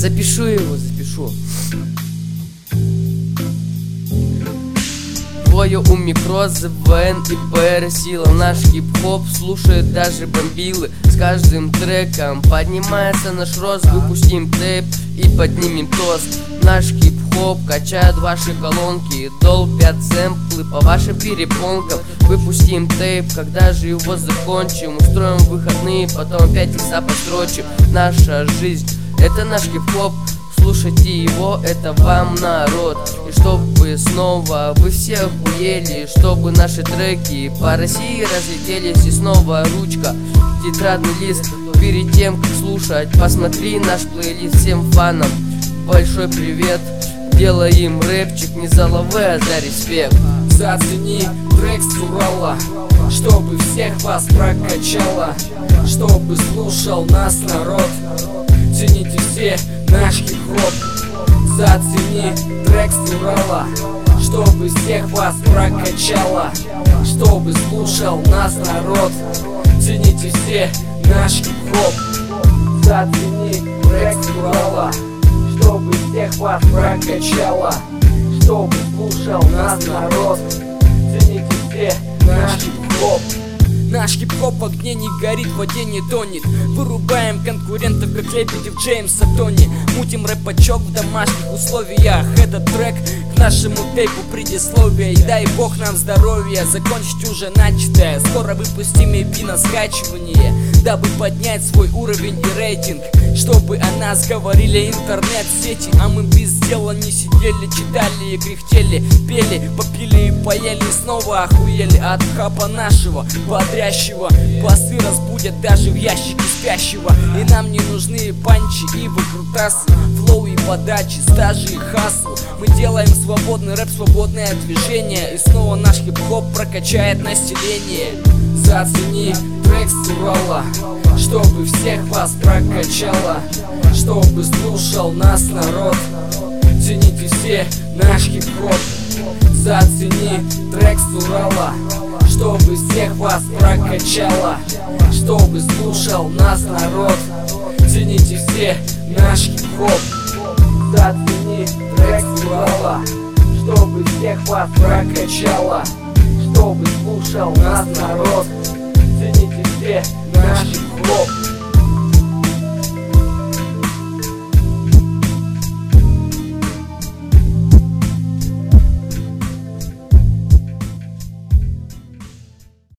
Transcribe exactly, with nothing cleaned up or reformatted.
запишу его, запишу. Двое у микро, ЗВН и ПР сила. Наш хип-хоп слушает даже бомбилы. С каждым треком поднимается наш рост. Выпустим тейп и поднимем тост. Наш хип-хоп качает ваши колонки, долбят сэмплы по вашим перепонкам. Выпустим тейп, когда же его закончим? Устроим выходные, потом опять икса построчим. Наша жизнь — это наш хип-хоп. Слушайте его, это вам народ. И чтобы снова вы все охуели, чтобы наши треки по России разлетелись. И снова ручка, тетрадный лист. Перед тем, как слушать, посмотри наш плейлист. Всем фанам большой привет. Делаем рэпчик не за лавы, а за респект. Зацени трек с Урала, чтобы всех вас прокачало, чтобы слушал нас народ. Цените все наш хип-хоп. Зацени трек с Урала, чтобы всех вас прокачало, чтобы слушал нас народ. Цените все наш хип-хоп. Зацени трек с Урала, чтобы всех вас прокачало, чтобы слушал нас народ. Цените все наш хип-хоп. Наш хип-хоп в огне не горит, в воде не тонет. Вырубаем конкурентов, как Лебедев Джеймса Тони. Мутим рэпачок в домашних условиях. Этот трек к нашему тейпу предисловие. И дай бог нам здоровья, закончить уже начатое. Скоро выпустим и пи на скачивание, дабы поднять свой уровень и рейтинг, чтобы о нас говорили интернет-сети. А мы без дела не сидели, читали и кряхтели, пели, попили и поели, и снова охуели от хапа нашего бодрящего. Басы разбудят даже в ящике спящего. И нам не нужны панчи и выкрутасы, флоу и подачи, стажи и хасл. Мы делаем свободный рэп, свободное движение. И снова наш хип-хоп прокачает население. Зацени трек с Урала, чтобы всех вас прокачало, чтобы слушал нас народ. Цените все наш хип-хоп. Зацени трек с Урала, чтобы всех вас прокачало, чтобы слушал нас народ. Цените все наш хип-хоп. Зацени трек с Урала, чтобы всех вас прокачало, чтобы слушал нас народ. Цените все наш хип-хоп.